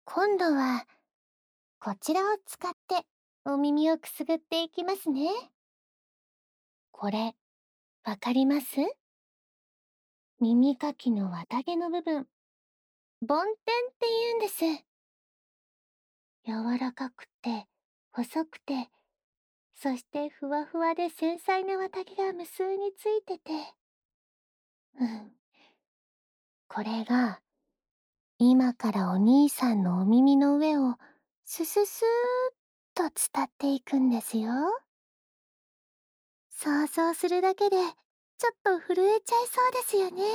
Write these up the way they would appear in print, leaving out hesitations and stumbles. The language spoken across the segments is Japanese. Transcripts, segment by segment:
今度はこちらを使ってお耳をくすぐっていきますね。これ、わかります？耳かきの綿毛の部分、梵天って言うんです。柔らかくて、細くて、そしてふわふわで繊細な綿毛が無数についてて。これが、今からお兄さんのお耳の上をスススーっと伝っていくんですよ。想像するだけでちょっと震えちゃいそうですよね。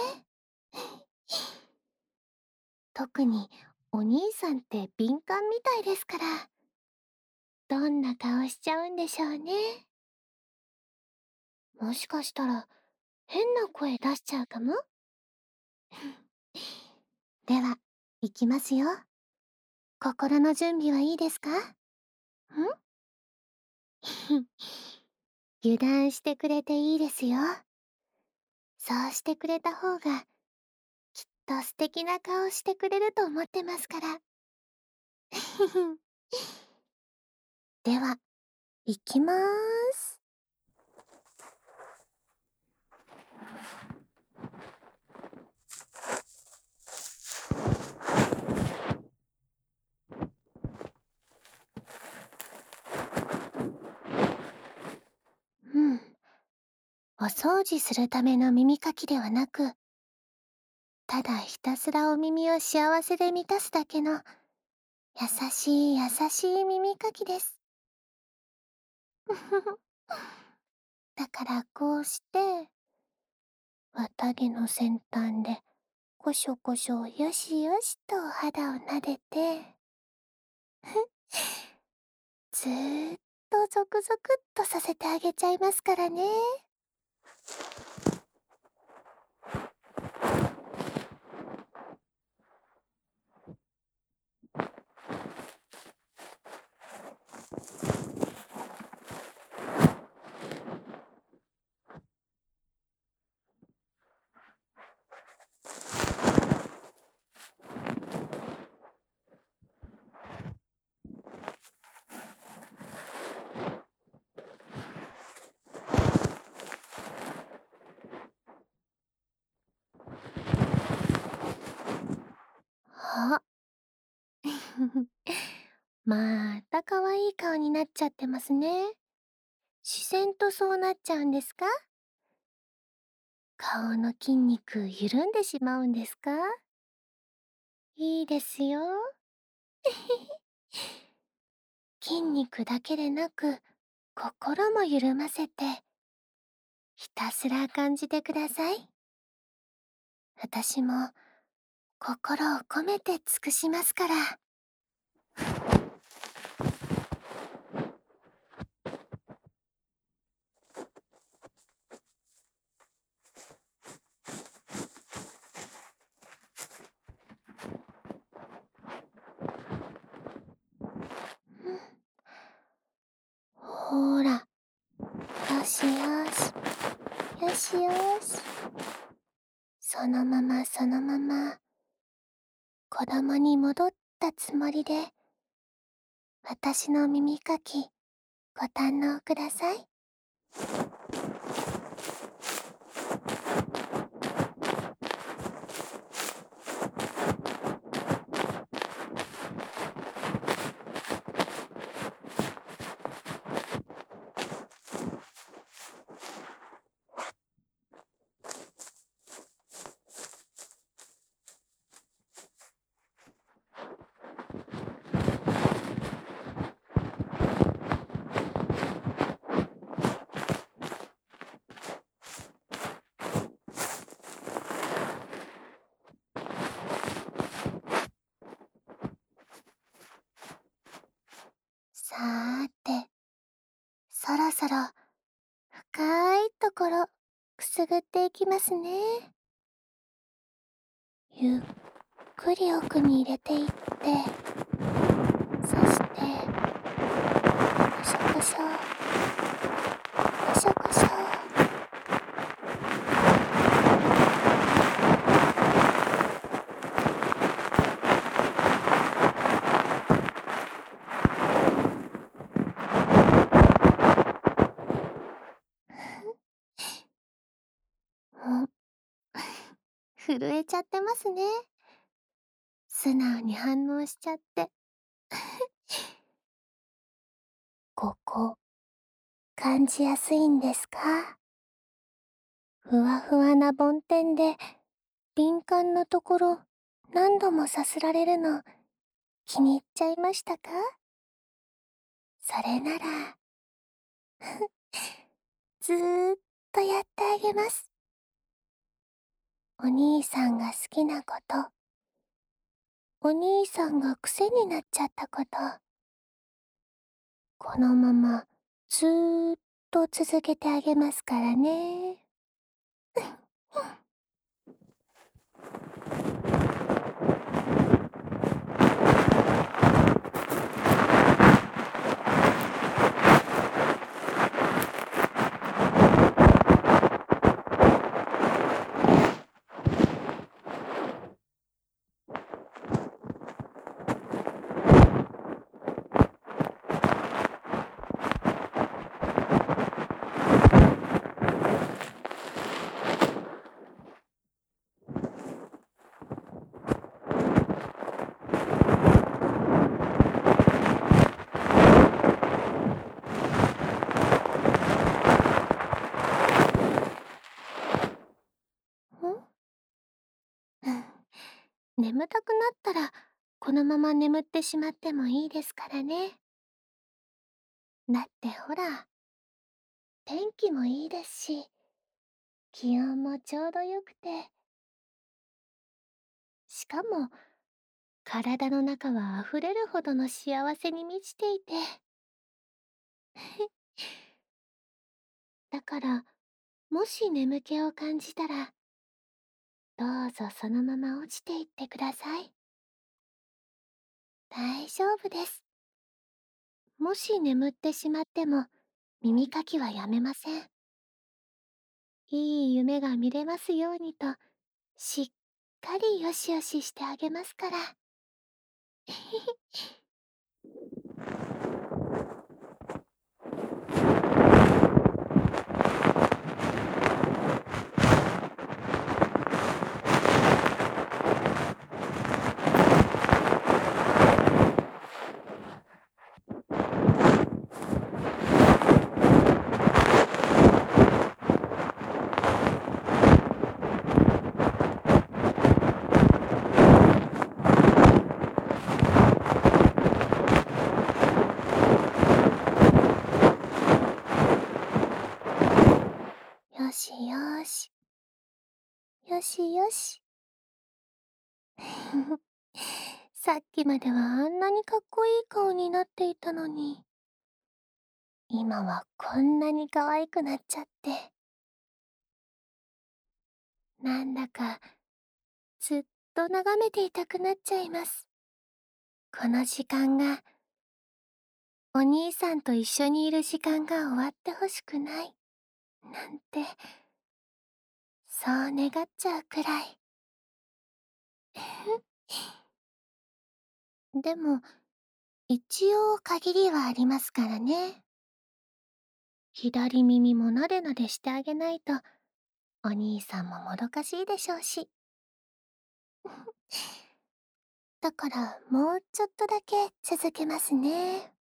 特にお兄さんって敏感みたいですから、どんな顔しちゃうんでしょうね。もしかしたら変な声出しちゃうかも。では、いきますよ。心の準備はいいですか？油断してくれていいですよ。そうしてくれた方がきっと素敵な顔してくれると思ってますから。では、いきまーす。お掃除するための耳かきではなく、ただひたすらお耳を幸せで満たすだけの優しい優しい耳かきです。だからこうして、綿毛の先端でこしょこしょよしよしとお肌を撫でて、ずーっとゾクゾクっとさせてあげちゃいますからね。あまた可愛い顔になっちゃってますね。自然とそうなっちゃうんですか？顔の筋肉緩んでしまうんですか？いいですよ。筋肉だけでなく、心も緩ませて、ひたすら感じてください。私も心を込めて尽くしますから。ほーら、よしよし、よしよし。そのままそのまま、子供に戻ったつもりで、私の耳かき、ご堪能ください。さーて、そろそろ深いところくすぐっていきますね。ゆっくり奥に入れていって、そしてコショコショコショコショ。 震えちゃってますね。素直に反応しちゃって。ここ、感じやすいんですか？ふわふわな梵天で、敏感なところ、何度もさすられるの、気に入っちゃいましたか？それなら、ずーっとやってあげます。お兄さんが好きなこと、お兄さんが癖になっちゃったこと、このままずーっと続けてあげますからね。眠たくなったら、このまま眠ってしまってもいいですからね。だってほら、天気もいいですし、気温もちょうどよくて、しかも体の中は溢れるほどの幸せに満ちていて、だから、もし眠気を感じたら、どうぞそのまま落ちていってください。大丈夫です。もし眠ってしまっても、耳かきはやめません。いい夢が見れますようにと、しっかりよしよししてあげますから。よしよし。よしよし。さっきまではあんなにかっこいい顔になっていたのに、今はこんなに可愛くなっちゃって、なんだかずっと眺めていたくなっちゃいます。この時間が、お兄さんと一緒にいる時間が終わってほしくない、なんて、そう願っちゃうくらい。でも、一応限りはありますからね。左耳もなでなでしてあげないと、お兄さんももどかしいでしょうし。だからもうちょっとだけ続けますね。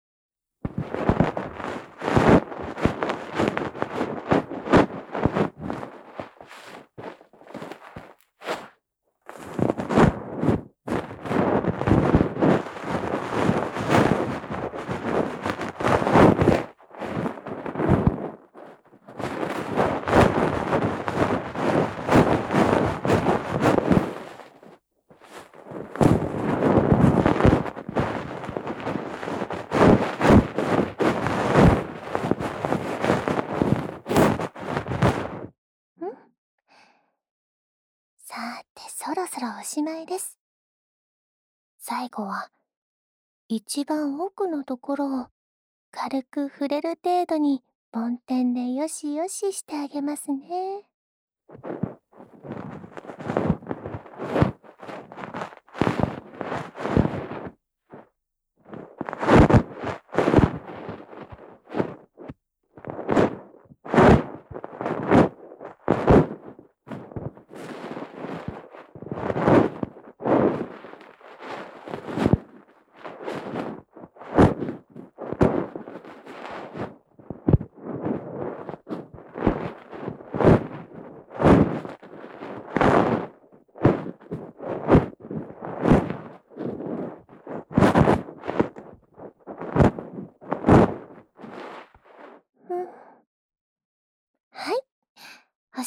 さて、そろそろおしまいです。最後は、一番奥のところを軽く触れる程度に梵天でよしよししてあげますね。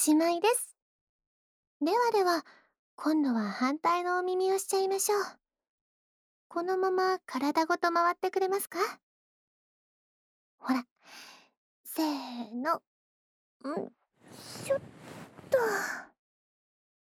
しまいです。ではでは、今度は反対のお耳をしちゃいましょう。このまま体ごと回ってくれますか？ほら、せーの、んしょっと。